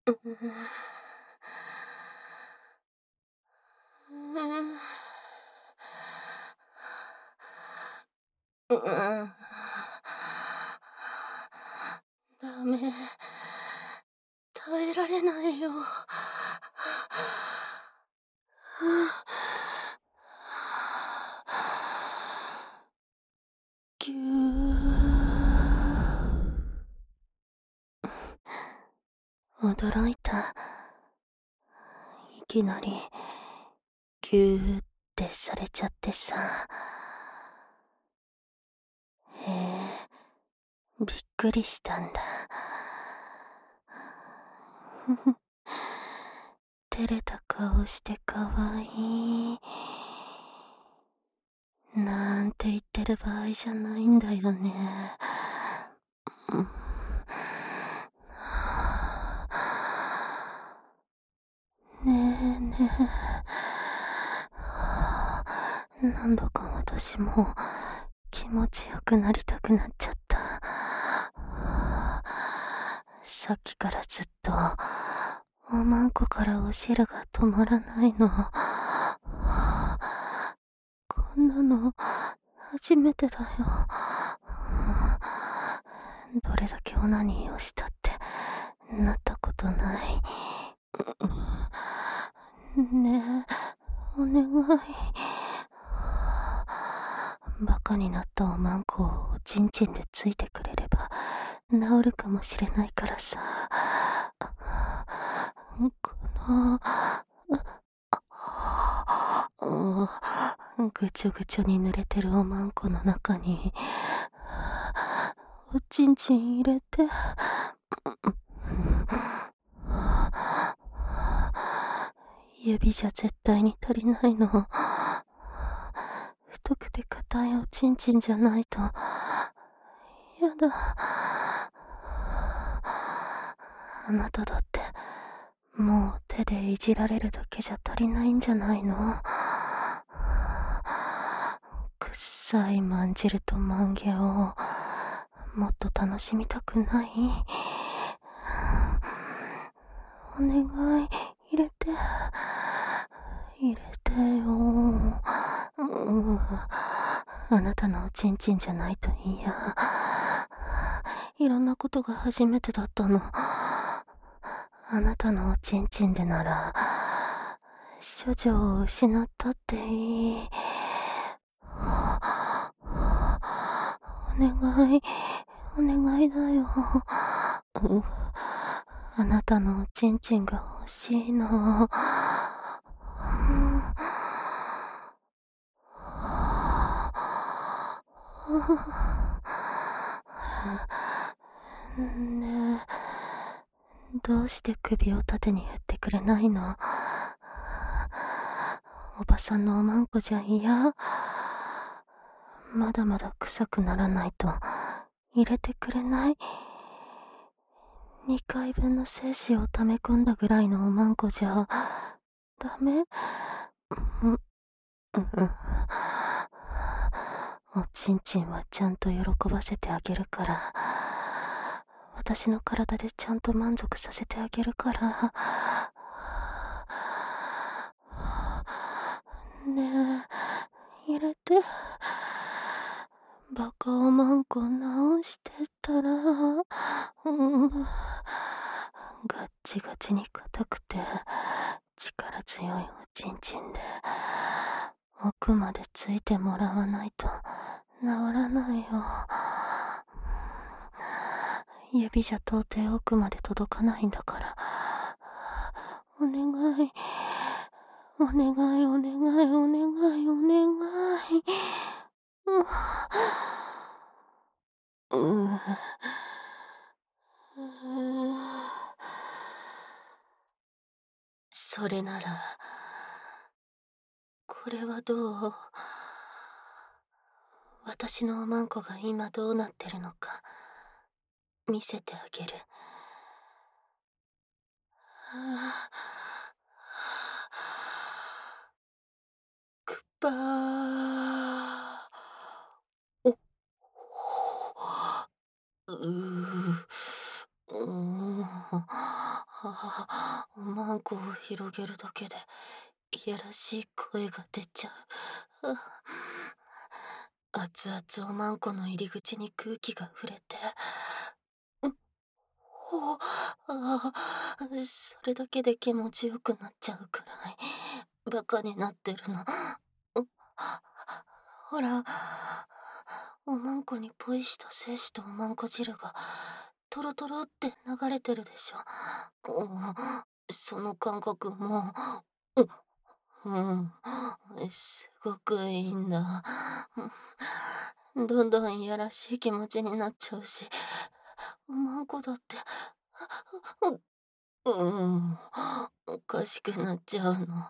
うーん。うーん。うーん。ダメ。耐えられないよ。ぎゅ驚いた。いきなり、ぎゅーってされちゃってさ。へえ、びっくりしたんだ。ふふ、照れた顔してかわいい。なんて言ってる場合じゃないんだよね。うん。ねえねえ。なんだか私も気持ちよくなりたくなっちゃった。さっきからずっとおまんこからお汁が止まらないの。こんなの初めてだよ。どれだけオナニーをしたってなったことない。ねえ、お願い。バカになったおまんこをおちんちんでついてくれれば治るかもしれないからさ。この、ぐちょぐちょに濡れてるおまんこの中に、おちんちん入れて、指じゃ絶対に足りないの。太くて硬いおちんちんじゃないと、やだ。あなただって、もう手でいじられるだけじゃ足りないんじゃないの？くっさいまんじるとまんげを、もっと楽しみたくない？お願い、入れて。入れてよ。あなたのおちんちんじゃないと嫌。いろんなことが初めてだったの。あなたのおちんちんでなら、処女を失ったっていい。お願い、お願いだよ。あなたのおちんちんが欲しいの。ねえ、どうして首を縦に振ってくれないの？おばさんのおまんこじゃ嫌？まだまだ臭くならないと入れてくれない？2回分の精子を溜め込んだぐらいのおまんこじゃダメ？おちんちんはちゃんと喜ばせてあげるから。私の体でちゃんと満足させてあげるから。ねえ、入れて。バカおまんこ直してたら、ガッチガチに硬くて力強いおちんちんで奥までついてもらわないと治らないよ。指じゃ到底奥まで届かないんだから。お願い。お願い、お願い、お願い、お願い。うううそれなら、これはどう？私のおまんこが今どうなってるのか、見せてあげる。はあ、くっばー。お、うう、うーん。 おまんこを広げるだけでいやらしい声が出ちゃう。熱々おまんこの入り口に空気が触れて、それだけで気持ちよくなっちゃうくらいバカになってるの。ほら、おまんこにポイシと精子とおまんこ汁がトロトロって流れてるでしょ。その感覚もうん、すごくいいんだ。どんどんいやらしい気持ちになっちゃうし、おまんこだって、おかしくなっちゃうの。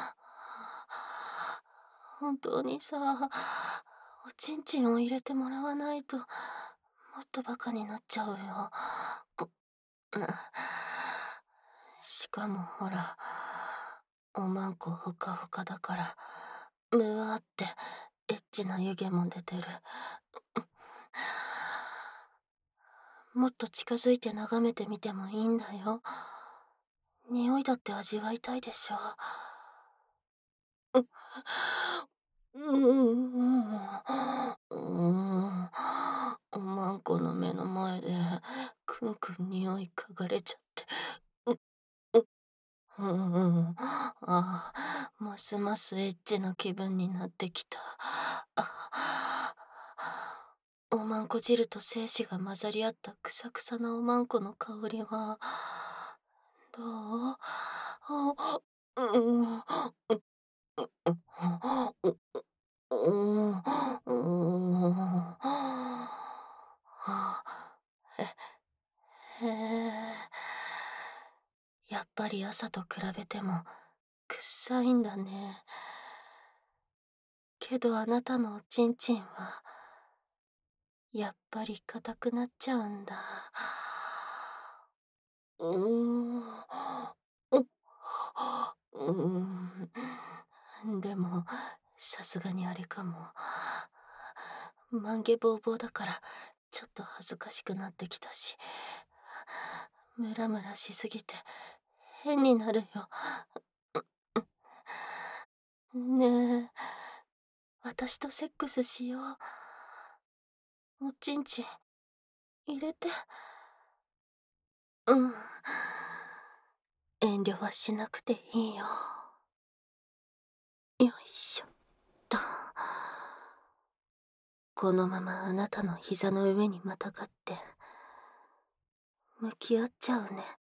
本当にさ、おちんちんを入れてもらわないと、もっとバカになっちゃうよ。しかもほら、おまんこふかふかだから、むわってエッチな湯気も出てる。もっと近づいて眺めてみてもいいんだよ。匂いだって味わいたいでしょ。おまんこの目の前でくんくん匂い嗅がれちゃって。ますますエッチな気分になってきた。おまんこ汁と精子が混ざり合ったくさくさなおまんこの香りは、どう？うん、へえ。やっぱり朝と比べてもくっさいんだね。けどあなたのおちんちんはやっぱり硬くなっちゃうんだ。うーん。でも、さすがにあれかも。まんげぼうぼうだから、ちょっと恥ずかしくなってきたし、ムラムラしすぎて、変になるよ。ねえ、私とセックスしよう。おちんちん、入れて。うん。遠慮はしなくていいよ。よいしょっと。このままあなたの膝の上にまたがって、向き合っちゃうね。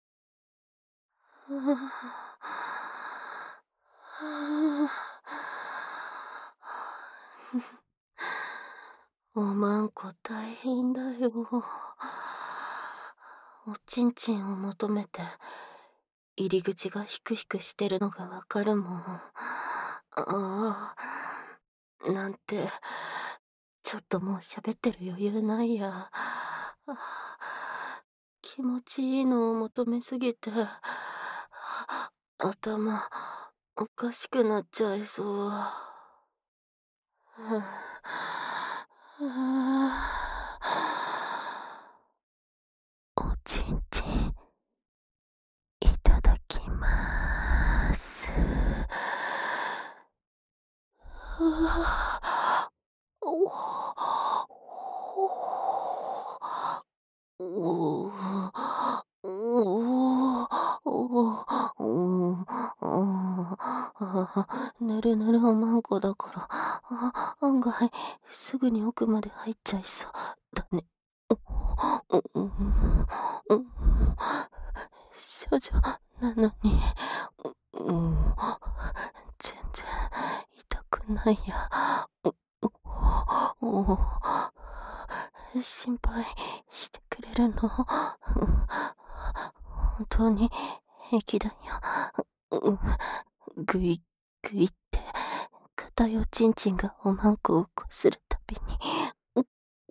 おまんこ大変だよ。おちんちんを求めて、入り口がヒクヒクしてるのがわかるもん。なんて、ちょっともう喋ってる余裕ないや。気持ちいいのを求めすぎて、頭、おかしくなっちゃいそう。おちんちん、いただきます。ぬるぬるおまんこだから、案外、すぐに奥まで入っちゃいそうだね。少女なのに、全然痛くないや。心配してくれるの？本当に平気だよ。ぐいぐいって硬いおちんちんがおまんこをこするたびに、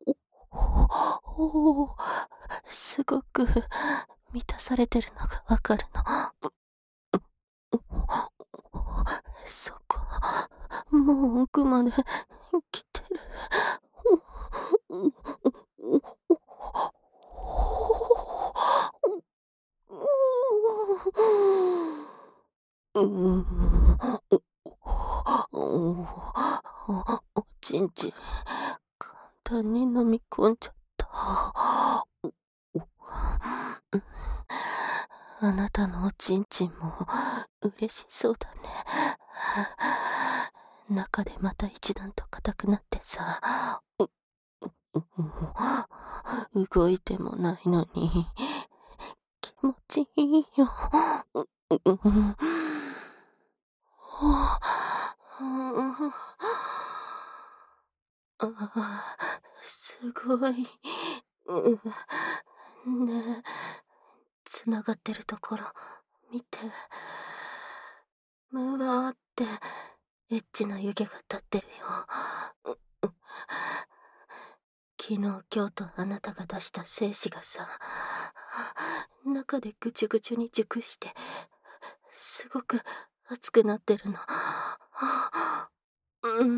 すごく満たされてるのがわかるの。そこ、もう奥まで来てる。 うーん、おちんちん、簡単に飲み込んじゃった。あなたのおちんちんも嬉しそうだね。中でまた一段と硬くなってさ、動いてもないのに気持ちいいよ。すごい。ねえ、つながってるところ、見て。むわーって、エッチな湯気が立ってるよ。昨日、今日とあなたが出した精子がさ、中でぐちゅぐちゅに熟して、すごく熱くなってるの。うん、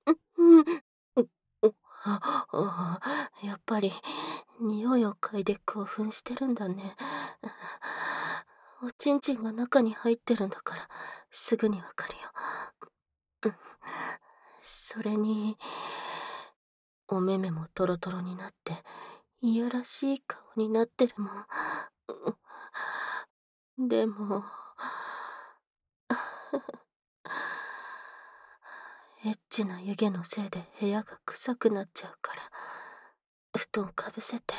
やっぱり、匂いを嗅いで興奮してるんだね。おちんちんが中に入ってるんだから、すぐにわかるよ。それに、お目目もトロトロになって、いやらしい顔になってるもん。でも、エッチな湯気のせいで部屋が臭くなっちゃうから、布団かぶせて。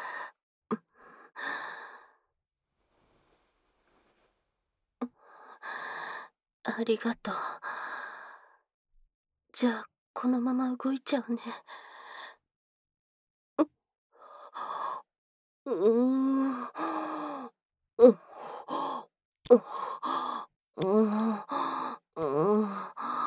ありがとう。じゃあ、このまま動いちゃうね。うーん。うん。うん。うん。うん。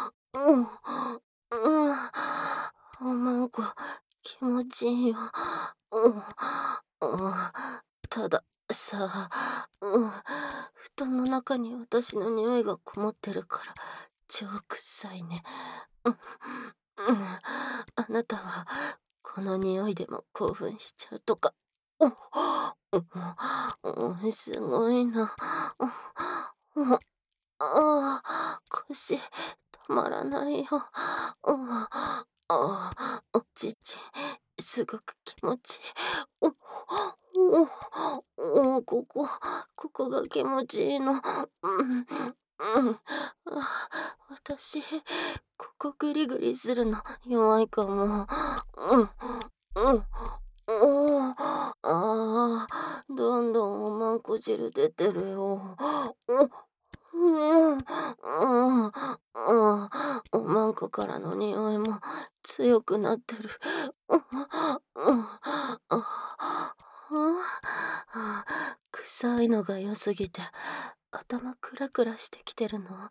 うん。なんか、気持ちいいよ。うん。うん。ただ、さ、布団の中に私の匂いがこもってるから、超臭いね。あなたは、この匂いでも興奮しちゃうとか。すごいな。腰、止まらないよ。おちち、すごく気持ちいい。ここが気持ちいいの。私、ここグリグリするの弱いかも。どんどんおまんこ汁出てるよ。おまんこからの匂いも強くなってる。臭いのが良すぎて、頭クラクラしてきてるの。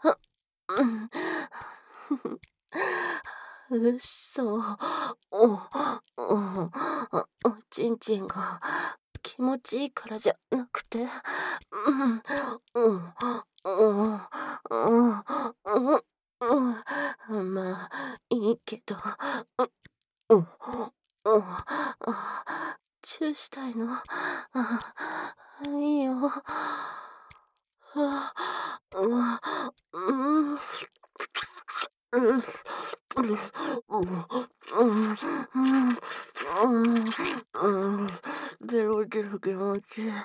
うっそ。おちんちんが気持ちいいからじゃなくて、まあ、いいけど、チューしたいの。いいよ。ベロ出る気持ちいい。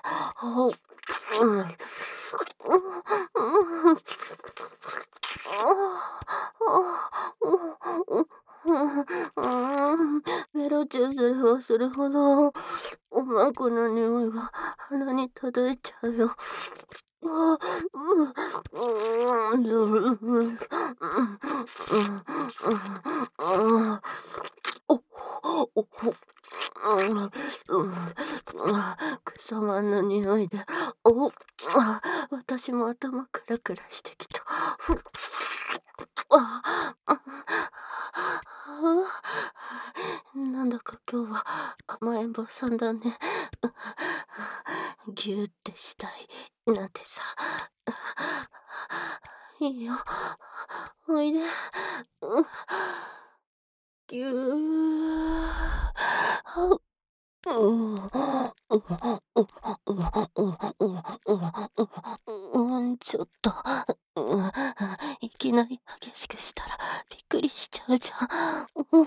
ベロチューすればするほど、おまんこの匂いが鼻に届いちゃうよ。草まんの匂いで、私も頭クラクラしてきた。なんだか今日は甘えん坊さんだね。ぎゅーってしたいなんてさ。いいよ。おいで。ぎゅー。 ちょっと、いきなり激しくしたらびっくりしちゃうじゃん。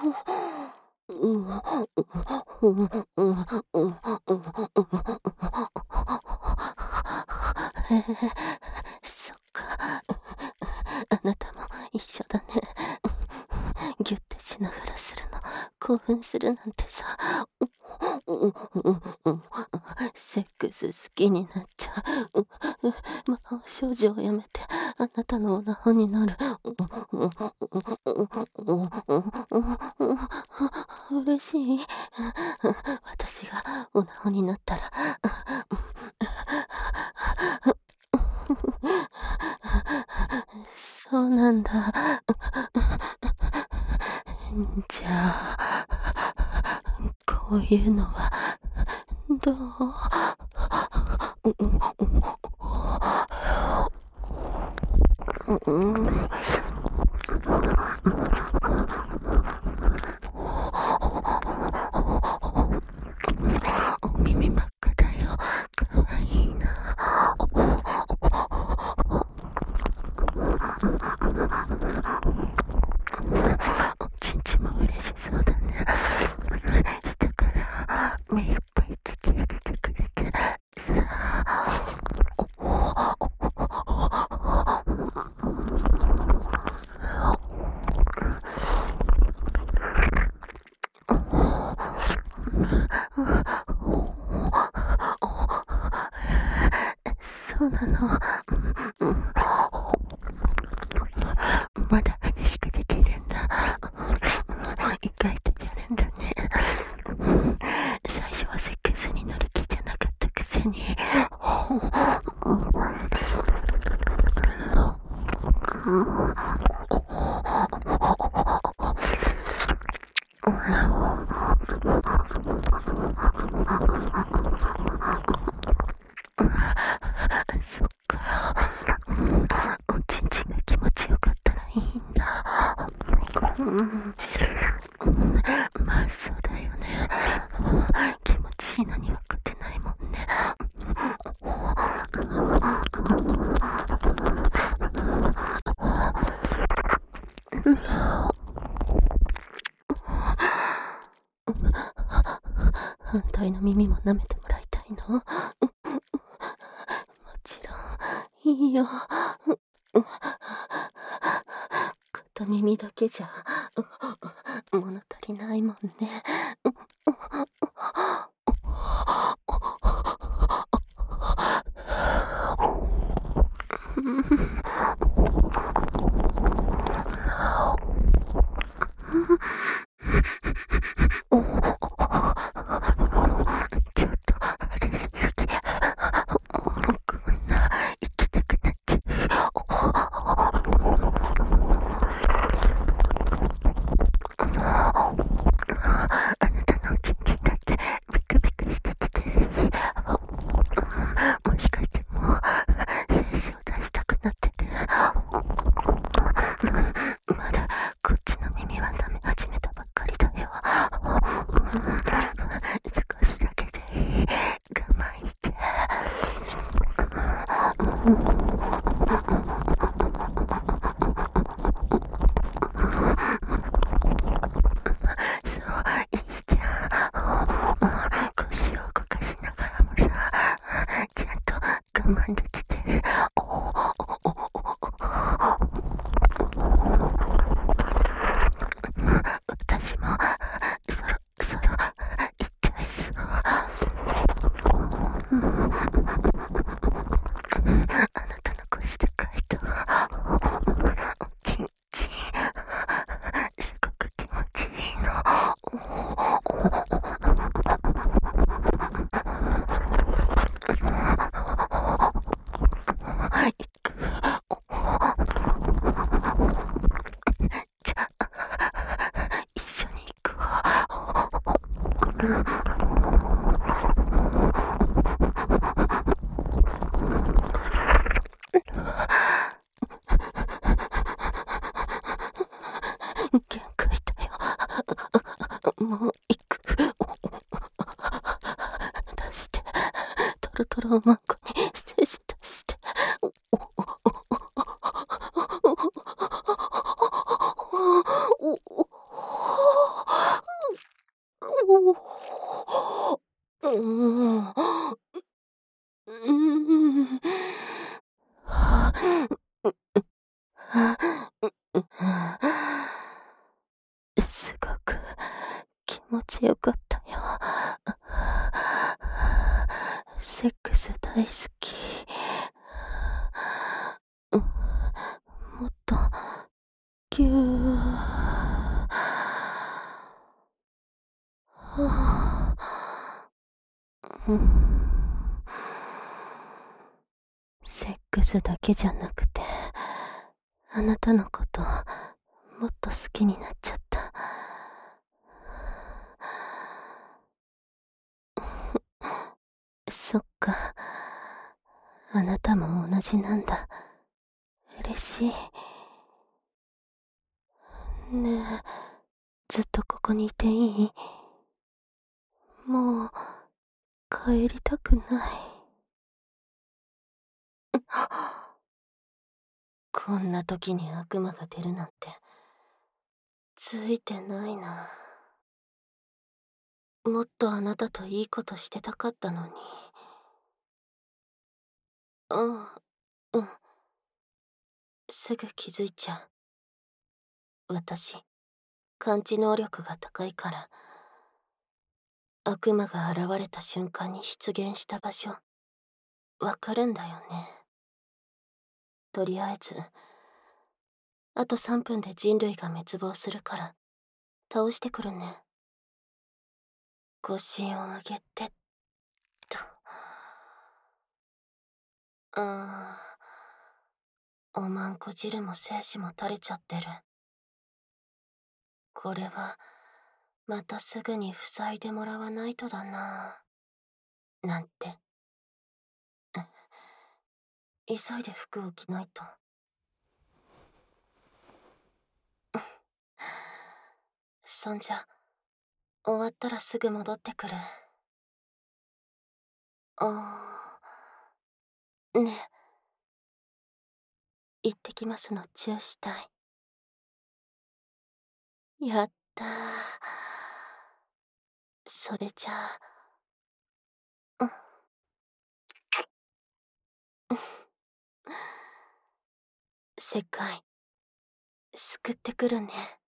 そっか。あなたも一緒だね。ギュッてしながらするの、興奮するなんてさ。セックス好きになっちゃう。魔法少女をやめて、あなたのオナホになる。嬉しい。私がオナホになったら、そうなんだ。じゃあ、こういうのは、どう？お耳真っ赤だよ。かわいいな。おちんちんも嬉しそうだね。下から目いっぱい突き上げてくれてさ。そうなの。まだ激しくできるんだ。意外とやるんだね。最初はセックスに乗る気じゃなかったくせに。そっか。おちんちんが気持ちよかったらいいんだ。まあそうだよね。気持ちいいのに分かってないもんね。反対の耳も舐めてもらいたいの？もちろんいいよ。片耳だけじゃ物足りないもんね。ちょっと外しすぎ。こんな行きたくなって。あなたのおちんちんだってビクビクしてきてるし、もしかしてもう精子を出したくなってる。まだこっちの耳は舐め始めたばっかりだよ。少しだけでいい。我慢して。そういいじゃん。腰を動かしながらもさ、ちゃんと我慢できてる。私もそろそろ行っちゃいそう。あなたの腰でかいとおちんちんすごく気持ちいいの。 おまんこに接したして。すごく気持ちよかったよ。セックス大好き。もっとぎゅー。セックスだけじゃなくて、あなたのこともっと好きになっちゃった。そっか。あなたも同じなんだ。嬉しい。ねえ、ずっとここにいていい？もう、帰りたくない。こんな時に悪魔が出るなんて、ついてないな。もっとあなたといいことしてたかったのに。うん、うん。すぐ気づいちゃう。私、感知能力が高いから、悪魔が現れた瞬間に出現した場所、わかるんだよね。とりあえず、あと3分で人類が滅亡するから、倒してくるね。腰を上げてっと。おまんこ汁も精子も垂れちゃってる。これは、またすぐに塞いでもらわないとだな。なんて。急いで服を着ないと。そんじゃ、終わったらすぐ戻ってくる。ねえ、行ってきますのチューしたい。やったー。それじゃあ、世界、救ってくるね。